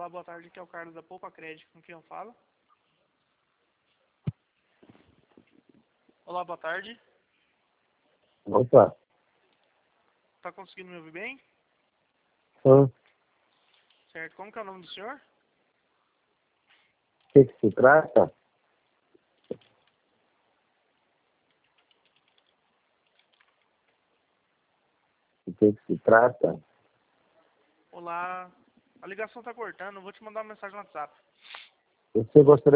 Olá, boa tarde, aqui é o Carlos da Poupa Crédito, com quem eu falo? Olá, boa tarde. Opa. Tá conseguindo me ouvir bem? O Certo, como que é o nome do senhor? que se trata? O que se trata? Olá, a ligação tá cortando, eu vou te mandar uma mensagem no WhatsApp. Você gostaria